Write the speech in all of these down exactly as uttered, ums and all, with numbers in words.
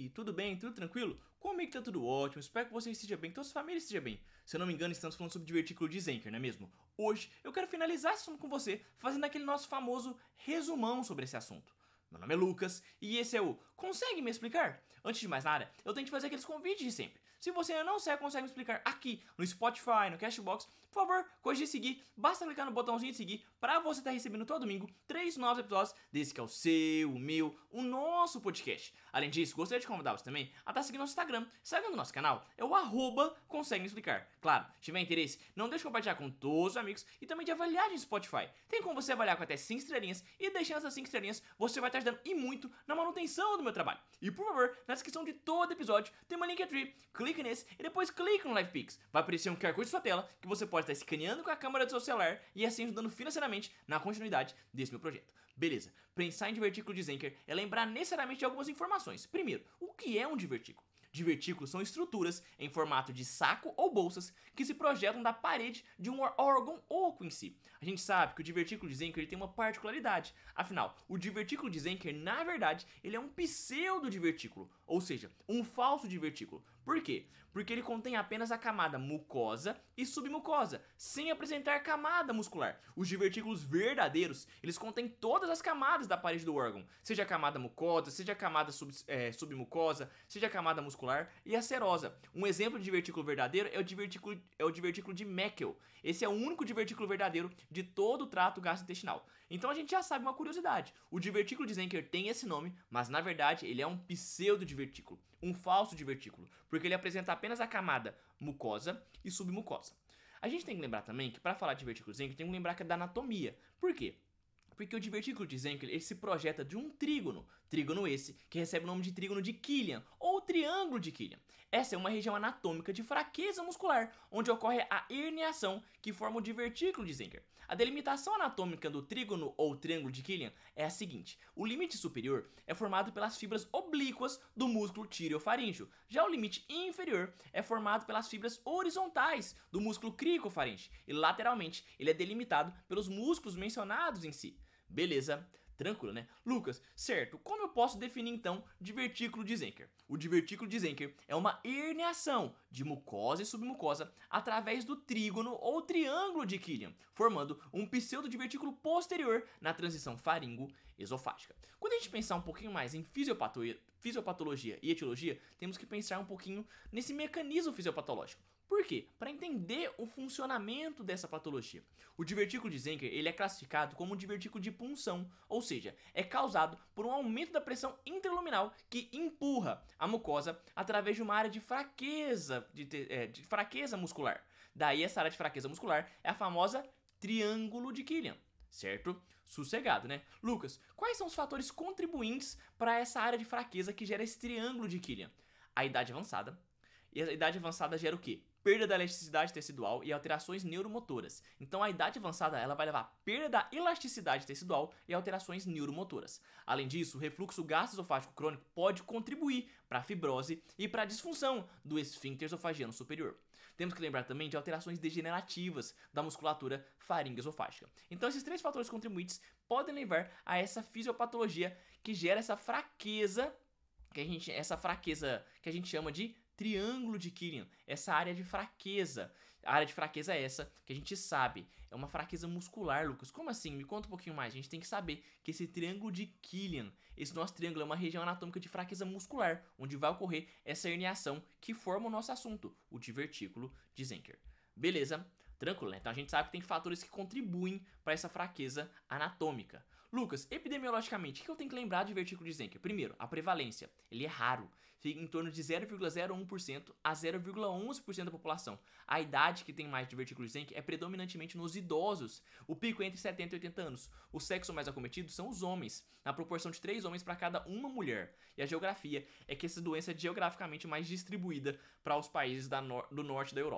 aí, tudo bem? Tudo tranquilo? Comigo tá tudo ótimo, espero que você esteja bem, que toda sua família esteja bem. Se eu não me engano, estamos falando sobre divertículo de Zenker, não é mesmo? Hoje eu quero finalizar esse assunto com você, fazendo aquele nosso famoso resumão sobre esse assunto. Meu nome é Lucas e esse é o Consegue Me Explicar? Antes de mais nada, eu tenho que fazer aqueles convites de sempre. Se você ainda não segue, consegue me explicar aqui no Spotify, no Cashbox, por favor, cogite seguir, basta clicar no botãozinho de seguir para você estar recebendo todo domingo três novos episódios desse que é o seu, o meu, o nosso podcast. Além disso, gostaria de convidar você também a estar seguindo nosso Instagram. Seguindo o nosso canal, é o arroba Consegue Me Explicar. Claro, se tiver interesse, não deixe de compartilhar com todos os amigos e também de avaliar no Spotify. Tem como você avaliar com até cinco estrelinhas e deixando essas cinco estrelinhas, você vai estar ajudando e muito na manutenção do meu trabalho. E por favor, na descrição de todo episódio tem uma Linktree, clique nesse e depois clique no LivePix. Vai aparecer um Q R Code em sua tela que você pode estar escaneando com a câmera do seu celular e assim ajudando financeiramente na continuidade desse meu projeto. Beleza, pensar em divertículo de Zenker é lembrar necessariamente de algumas informações. Primeiro, o que é um divertículo? Divertículos são estruturas em formato de saco ou bolsas que se projetam da parede de um órgão oco em si. A gente sabe que o divertículo de Zenker ele tem uma particularidade. Afinal, o divertículo de Zenker, na verdade, ele é um pseudo-divertículo, ou seja, um falso divertículo. Por quê? Porque ele contém apenas a camada mucosa e submucosa, sem apresentar camada muscular. Os divertículos verdadeiros, eles contêm todas as camadas da parede do órgão, seja a camada mucosa, seja a camada sub, é, submucosa, seja a camada muscular e a serosa. Um exemplo de divertículo verdadeiro é o divertículo, é o divertículo de Meckel. Esse é o único divertículo verdadeiro de todo o trato gastrointestinal. Então a gente já sabe uma curiosidade. O divertículo de Zenker tem esse nome, mas na verdade ele é um pseudo-divertículo, um falso divertículo, porque ele apresenta apenas a camada mucosa e submucosa. A gente tem que lembrar também que para falar de divertículo de Zenker tem que lembrar que é da anatomia. Por quê? Porque o divertículo de Zenker ele se projeta de um trígono, trígono esse que recebe o nome de trígono de Killian ou triângulo de Killian. Essa é uma região anatômica de fraqueza muscular, onde ocorre a herniação que forma o divertículo de Zenker. A delimitação anatômica do trígono ou triângulo de Killian é a seguinte: o limite superior é formado pelas fibras oblíquas do músculo tireofaríngeo, já o limite inferior é formado pelas fibras horizontais do músculo cricofaríngeo e lateralmente ele é delimitado pelos músculos mencionados em si. Beleza, tranquilo, né? Lucas, certo, como eu posso definir então divertículo de Zenker? O divertículo de Zenker é uma herniação de mucosa e submucosa através do trígono ou triângulo de Killian, formando um pseudodivertículo posterior na transição faringo-esofágica. Quando a gente pensar um pouquinho mais em fisiopatologia e etiologia, temos que pensar um pouquinho nesse mecanismo fisiopatológico. Por quê? Para entender o funcionamento dessa patologia. O divertículo de Zenker ele é classificado como um divertículo de punção, ou seja, é causado por um aumento da pressão intraluminal que empurra a mucosa através de uma área de fraqueza, de, é, de fraqueza muscular. Daí essa área de fraqueza muscular é a famosa triângulo de Killian. Certo? Sossegado, né? Lucas, quais são os fatores contribuintes para essa área de fraqueza que gera esse triângulo de Killian? A idade avançada. E a idade avançada gera o quê? Perda da elasticidade tecidual e alterações neuromotoras. Então a idade avançada ela vai levar a perda da elasticidade tecidual e alterações neuromotoras. Além disso, o refluxo gastroesofágico crônico pode contribuir para a fibrose e para a disfunção do esfíncter esofagiano superior. Temos que lembrar também de alterações degenerativas da musculatura faringoesofágica. Então esses três fatores contribuintes podem levar a essa fisiopatologia que gera essa fraqueza, que a gente, essa fraqueza que a gente chama de triângulo de Killian, essa área de fraqueza. A área de fraqueza é essa, que a gente sabe, é uma fraqueza muscular, Lucas. Como assim? Me conta um pouquinho mais. A gente tem que saber que esse triângulo de Killian, esse nosso triângulo é uma região anatômica de fraqueza muscular, onde vai ocorrer essa herniação que forma o nosso assunto, o divertículo de Zenker. Beleza? Tranquilo, né? Então a gente sabe que tem fatores que contribuem para essa fraqueza anatômica. Lucas, epidemiologicamente, o que eu tenho que lembrar de divertículo de Zenker? Primeiro, a prevalência. Ele é raro. Fica em torno de zero vírgula zero um por cento a zero vírgula onze por cento da população. A idade que tem mais divertículo de Zenker é predominantemente nos idosos. O pico é entre setenta e oitenta anos. O sexo mais acometido são os homens, na proporção de três homens para cada uma mulher. E a geografia é que essa doença é geograficamente mais distribuída para os países da no- do norte da Europa.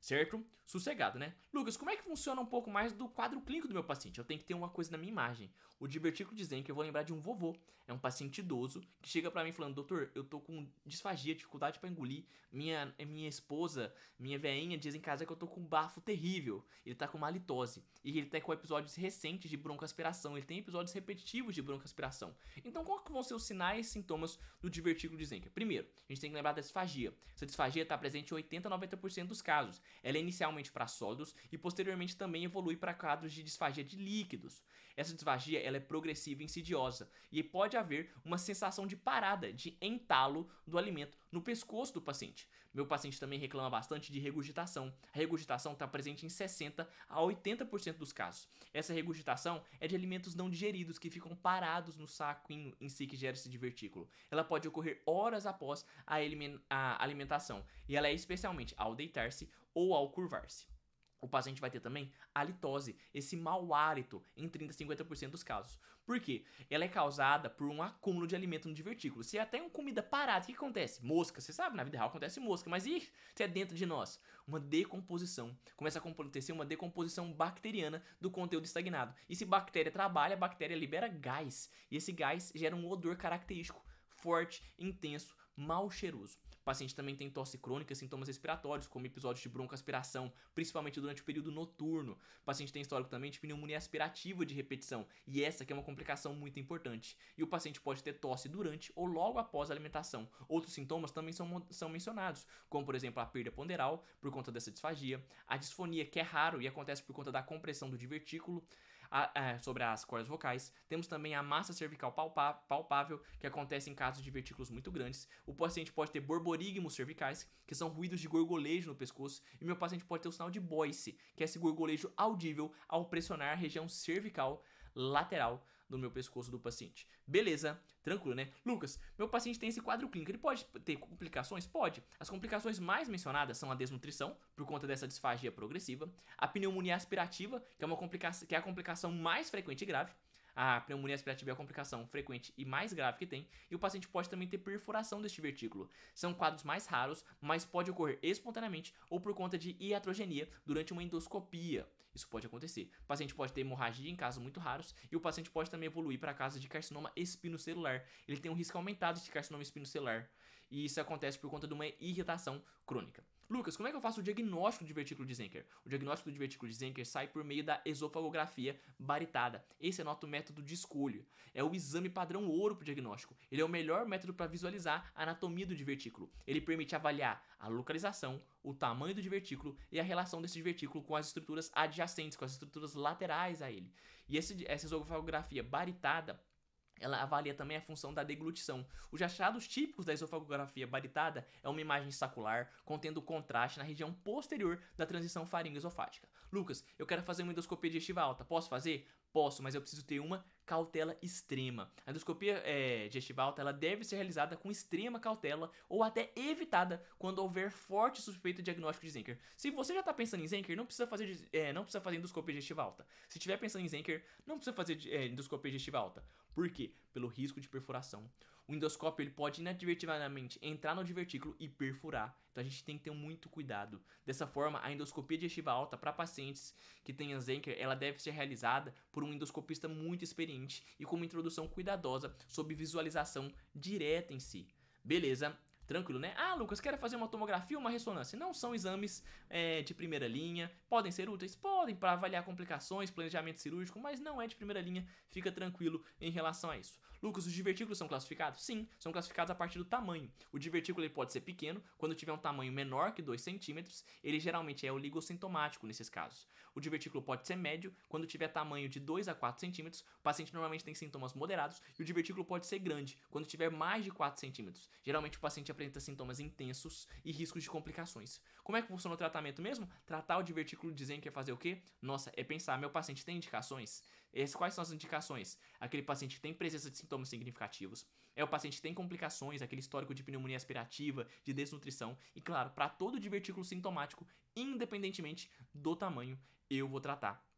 Certo? Sossegado, né? Lucas, como é que funciona um pouco mais do quadro clínico do meu paciente? Eu tenho que ter uma coisa na minha imagem. O divertículo de Zenker, eu vou lembrar de um vovô. É um paciente idoso que chega pra mim falando: doutor, eu tô com disfagia, dificuldade pra engolir. Minha, minha esposa, minha veinha diz em casa que eu tô com um bafo terrível. Ele tá com uma halitose. E ele tá com episódios recentes de broncoaspiração. Ele tem episódios repetitivos de broncoaspiração. Então, qual que vão ser os sinais e sintomas do divertículo de Zenker? Primeiro, a gente tem que lembrar da disfagia. Essa disfagia está presente em oitenta a noventa por cento dos casos. Ela é inicialmente para sólidos e posteriormente também evolui para quadros de disfagia de líquidos. Essa disfagia ela é progressiva e insidiosa e pode haver uma sensação de parada, de entalo do alimento no pescoço do paciente. Meu paciente também reclama bastante de regurgitação. A regurgitação está presente em sessenta a oitenta por cento dos casos. Essa regurgitação é de alimentos não digeridos que ficam parados no saco em, em si que gera esse divertículo. Ela pode ocorrer horas após a, a alimentação e ela é especialmente ao deitar-se ou ao curvar-se. O paciente vai ter também halitose, esse mau hálito, em trinta a cinquenta por cento dos casos. Por quê? Ela é causada por um acúmulo de alimento no divertículo. Se é até uma comida parada, o que acontece? Mosca, você sabe, na vida real acontece mosca, mas e se é dentro de nós? Uma decomposição. Começa a acontecer uma decomposição bacteriana do conteúdo estagnado. E se bactéria trabalha, a bactéria libera gás. E esse gás gera um odor característico, forte, intenso, mal cheiroso. O paciente também tem tosse crônica, sintomas respiratórios, como episódios de broncoaspiração, principalmente durante o período noturno. O paciente tem histórico também de pneumonia aspirativa de repetição, e essa que é uma complicação muito importante. E o paciente pode ter tosse durante ou logo após a alimentação. Outros sintomas também são, são mencionados, como por exemplo a perda ponderal, por conta dessa disfagia, a disfonia, que é raro e acontece por conta da compressão do divertículo, A, a, sobre as cordas vocais. Temos também a massa cervical palpá, palpável, que acontece em casos de divertículos muito grandes. O paciente pode ter borborigmos cervicais, que são ruídos de gorgolejo no pescoço. E meu paciente pode ter o sinal de Boyce, que é esse gorgolejo audível ao pressionar a região cervical lateral do meu pescoço do paciente. Beleza, tranquilo, né? Lucas, meu paciente tem esse quadro clínico, ele pode ter complicações? Pode. As complicações mais mencionadas são a desnutrição, por conta dessa disfagia progressiva, a pneumonia aspirativa, que é, uma complicação, que é a complicação mais frequente e grave. A pneumonia aspirativa é a complicação frequente e mais grave que tem, e o paciente pode também ter perfuração deste divertículo. São quadros mais raros, mas pode ocorrer espontaneamente ou por conta de iatrogenia durante uma endoscopia. Isso pode acontecer. O paciente pode ter hemorragia em casos muito raros e o paciente pode também evoluir para casos de carcinoma espinocelular. Ele tem um risco aumentado de carcinoma espinocelular e isso acontece por conta de uma irritação crônica. Lucas, como é que eu faço o diagnóstico do divertículo de Zenker? O diagnóstico do divertículo de Zenker sai por meio da esofagografia baritada. Esse é nosso método de escolha. É o exame padrão ouro para o diagnóstico. Ele é o melhor método para visualizar a anatomia do divertículo. Ele permite avaliar a localização, o tamanho do divertículo e a relação desse divertículo com as estruturas adjacentes, com as estruturas laterais a ele. E esse, essa esofagografia baritada, ela avalia também a função da deglutição. Os achados típicos da esofagografia baritada é uma imagem sacular contendo contraste na região posterior da transição faringoesofágica. Lucas, eu quero fazer uma endoscopia digestiva alta. Posso fazer? Posso, mas eu preciso ter uma cautela extrema. A endoscopia é, digestiva alta ela deve ser realizada com extrema cautela ou até evitada quando houver forte suspeita de diagnóstico de Zenker. Se você já está pensando em Zenker, não precisa fazer, é, não precisa fazer endoscopia digestiva alta. Se estiver pensando em Zenker, não precisa fazer é, endoscopia digestiva alta. Por quê? Pelo risco de perfuração. O endoscópio ele pode inadvertidamente entrar no divertículo e perfurar. Então a gente tem que ter muito cuidado. Dessa forma, a endoscopia digestiva alta para pacientes que tenham Zenker, ela deve ser realizada por um endoscopista muito experiente e com uma introdução cuidadosa sob visualização direta em si. Beleza? Tranquilo, né? Ah, Lucas, quero fazer uma tomografia ou uma ressonância? Não são exames é, de primeira linha. Podem ser úteis? Podem, para avaliar complicações, planejamento cirúrgico, mas não é de primeira linha. Fica tranquilo em relação a isso. Lucas, os divertículos são classificados? Sim, são classificados a partir do tamanho. O divertículo ele pode ser pequeno, quando tiver um tamanho menor que dois centímetros, ele geralmente é oligosintomático nesses casos. O divertículo pode ser médio, quando tiver tamanho de dois a quatro centímetros, o paciente normalmente tem sintomas moderados, e o divertículo pode ser grande, quando tiver mais de quatro centímetros. Geralmente o paciente apresenta sintomas intensos e riscos de complicações. Como é que funciona o tratamento mesmo? Tratar o divertículo dizendo que é fazer o quê? Nossa, é pensar, meu paciente tem indicações? Essas, quais são as indicações? Aquele paciente que tem presença de sintomas significativos, é o paciente que tem complicações, aquele histórico de pneumonia aspirativa, de desnutrição, e claro, para todo divertículo sintomático, independentemente do tamanho, eu vou tratar.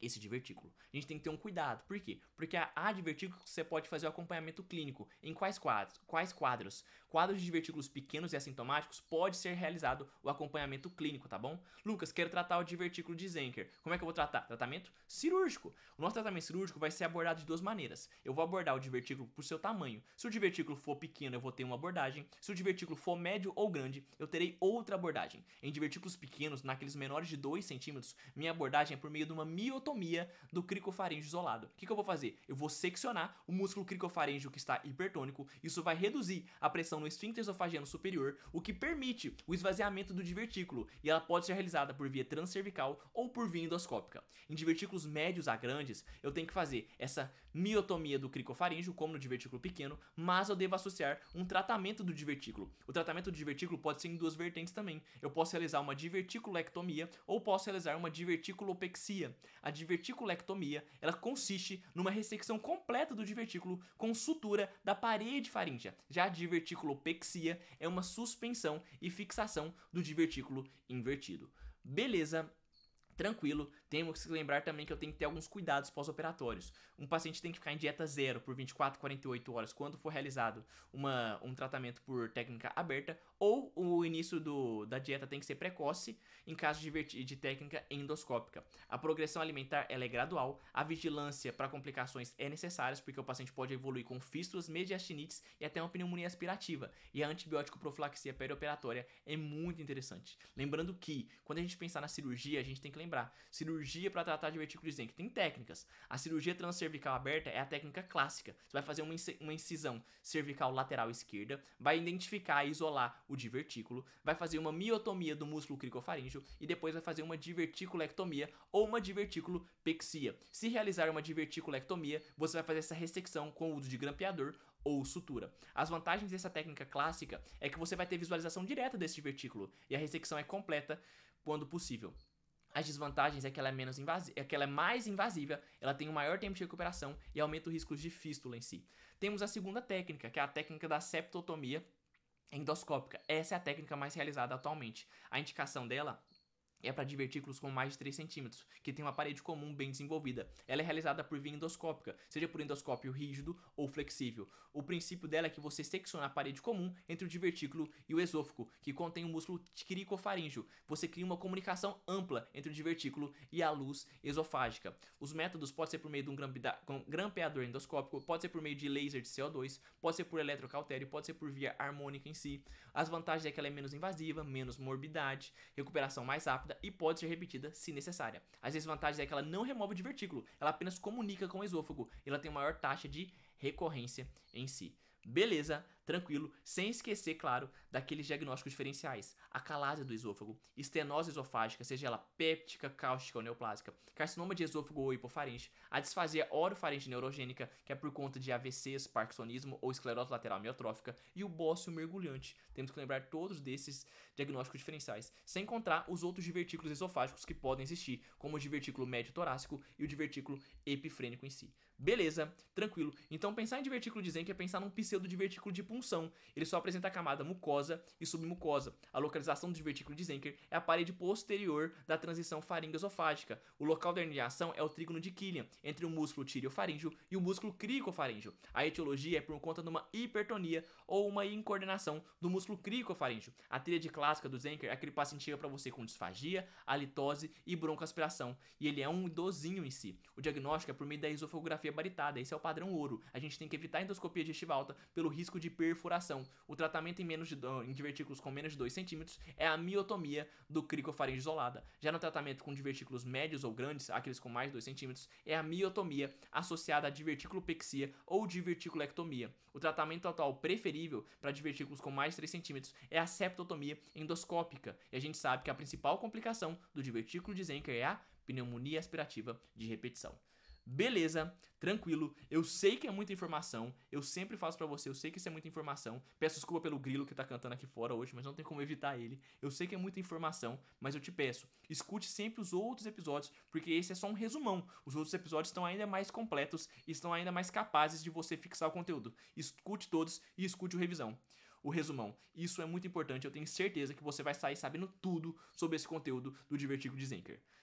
esse divertículo. A gente tem que ter um cuidado. Por quê? Porque há divertículos que você pode fazer o acompanhamento clínico. Em quais quadros? Quais quadros? Quadros de divertículos pequenos e assintomáticos pode ser realizado o acompanhamento clínico, tá bom? Lucas, quero tratar o divertículo de Zenker. Como é que eu vou tratar? Tratamento cirúrgico. O nosso tratamento cirúrgico vai ser abordado de duas maneiras. Eu vou abordar o divertículo por seu tamanho. Se o divertículo for pequeno, eu vou ter uma abordagem. Se o divertículo for médio ou grande, eu terei outra abordagem. Em divertículos pequenos, naqueles menores de dois centímetros, minha abordagem é por meio de uma miotomia do cricofaríngeo isolado. O que, que eu vou fazer? Eu vou seccionar o músculo cricofaríngeo que está hipertônico. Isso vai reduzir a pressão no esfíncter esofagiano superior, o que permite o esvaziamento do divertículo, e ela pode ser realizada por via transcervical ou por via endoscópica. Em divertículos médios a grandes, eu tenho que fazer essa miotomia do cricofaríngeo, como no divertículo pequeno, mas eu devo associar um tratamento do divertículo. O tratamento do divertículo pode ser em duas vertentes também. Eu posso realizar uma diverticulectomia ou posso realizar uma diverticulopexia. A diverticulectomia, ela consiste numa ressecção completa do divertículo com sutura da parede faríngea. Já a diverticulopexia é uma suspensão e fixação do divertículo invertido. Beleza? Tranquilo, temos que lembrar também que eu tenho que ter alguns cuidados pós-operatórios. Um paciente tem que ficar em dieta zero por vinte e quatro a quarenta e oito horas quando for realizado uma, um tratamento por técnica aberta, ou o início do, da dieta tem que ser precoce em caso de, de técnica endoscópica. A progressão alimentar ela é gradual, a vigilância para complicações é necessária, porque o paciente pode evoluir com fístulas, mediastinites e até uma pneumonia aspirativa. E a antibiótico profilaxia perioperatória é muito interessante. Lembrando que, quando a gente pensar na cirurgia, a gente tem que lembrar, cirurgia para tratar divertículo de Zenker tem técnicas. A cirurgia transcervical aberta é a técnica clássica. Você vai fazer uma incisão cervical lateral esquerda, vai identificar e isolar o divertículo, vai fazer uma miotomia do músculo cricofaríngeo e depois vai fazer uma diverticulectomia ou uma diverticulopexia. Se realizar uma diverticulectomia, você vai fazer essa ressecção com o uso de grampeador ou sutura. As vantagens dessa técnica clássica é que você vai ter visualização direta desse divertículo e a ressecção é completa quando possível. As desvantagens é que ela é, menos invasi- é que ela é mais invasiva, ela tem um maior tempo de recuperação e aumenta o risco de fístula em si. Temos a segunda técnica, que é a técnica da septotomia endoscópica. Essa é a técnica mais realizada atualmente. A indicação dela é para divertículos com mais de três centímetros, que tem uma parede comum bem desenvolvida. Ela é realizada por via endoscópica, seja por endoscópio rígido ou flexível. O princípio dela é que você secciona a parede comum entre o divertículo e o esôfago, que contém o músculo cricofaríngeo. Você cria uma comunicação ampla entre o divertículo e a luz esofágica. Os métodos podem ser por meio de um grampeador endoscópico, pode ser por meio de laser de C O dois, pode ser por eletrocautério, pode ser por via harmônica em si. As vantagens é que ela é menos invasiva, menos morbidade, recuperação mais rápida e pode ser repetida se necessária. As desvantagens é que ela não remove o divertículo, ela apenas comunica com o esôfago e ela tem maior taxa de recorrência em si. Beleza, tranquilo, sem esquecer, claro, daqueles diagnósticos diferenciais. A calásia do esôfago, estenose esofágica, seja ela péptica, cáustica ou neoplásica, carcinoma de esôfago ou hipofaringe, a disfasia orofaringe neurogênica, que é por conta de A V Cs, parkinsonismo ou esclerose lateral amiotrófica, e o bócio mergulhante. Temos que lembrar todos desses diagnósticos diferenciais, sem encontrar os outros divertículos esofágicos que podem existir, como o divertículo médio torácico e o divertículo epifrênico em si. Beleza, tranquilo. Então pensar em divertículo de Zenker é pensar num pseudodivertículo de punção. Ele só apresenta a camada mucosa e submucosa. A localização do divertículo de Zenker é a parede posterior da transição faringo-esofágica. O local da herniação é o trígono de Killian, entre o músculo tireofaríngeo e o músculo cricofaríngeo. A etiologia é por conta de uma hipertonia ou uma incoordenação do músculo cricofaríngeo. A tríade clássica do Zenker é aquele paciente que chega para você com disfagia, halitose e broncoaspiração. E ele é um idosinho em si. O diagnóstico é por meio da esofagografia baritada. Esse é o padrão ouro. A gente tem que evitar a endoscopia digestiva alta pelo risco de perfuração. O tratamento em, menos de, em divertículos com menos de dois centímetros é a miotomia do cricofaringe isolada. Já no tratamento com divertículos médios ou grandes, aqueles com mais de dois centímetros, é a miotomia associada à diverticulopexia ou diverticulectomia. O tratamento atual preferível para divertículos com mais de três centímetros é a septotomia endoscópica. E a gente sabe que a principal complicação do divertículo de Zenker é a pneumonia aspirativa de repetição. Beleza, tranquilo, eu sei que é muita informação, eu sempre faço pra você, eu sei que isso é muita informação, peço desculpa pelo grilo que tá cantando aqui fora hoje, mas não tem como evitar ele, eu sei que é muita informação, mas eu te peço, escute sempre os outros episódios, porque esse é só um resumão, os outros episódios estão ainda mais completos e estão ainda mais capazes de você fixar o conteúdo, escute todos e escute o revisão. O resumão. Isso é muito importante, eu tenho certeza que você vai sair sabendo tudo sobre esse conteúdo do Divertículo de Zenker.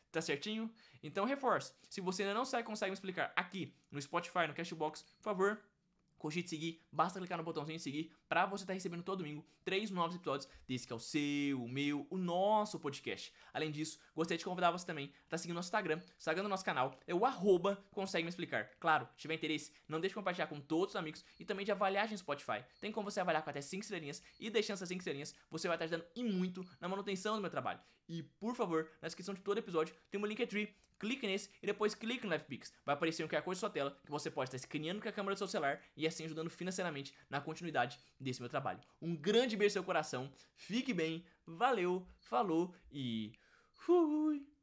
Tá certinho? Então reforço, se você ainda não sabe, consegue me explicar aqui no Spotify, no Cashbox, por favor, cogite seguir, basta clicar no botãozinho de seguir pra você estar recebendo todo domingo três novos episódios desse que é o seu, o meu, o nosso podcast. Além disso, gostaria de convidar você também a estar seguindo nosso Instagram. O Instagram do nosso canal é o arroba consegue me explicar. Claro, se tiver interesse, não deixe de compartilhar com todos os amigos e também de avaliar a gente no Spotify. Tem como você avaliar com até cinco estrelinhas e deixando essas cinco estrelinhas, você vai estar ajudando e muito na manutenção do meu trabalho. E, por favor, na descrição de todo episódio tem um Linktree. Clique nesse e depois clique no LivePix. Vai aparecer um Q R Code na sua tela que você pode estar escaneando com a câmera do seu celular e assim ajudando financeiramente na continuidade desse meu trabalho. Um grande beijo no seu coração, fique bem, valeu, falou e fui!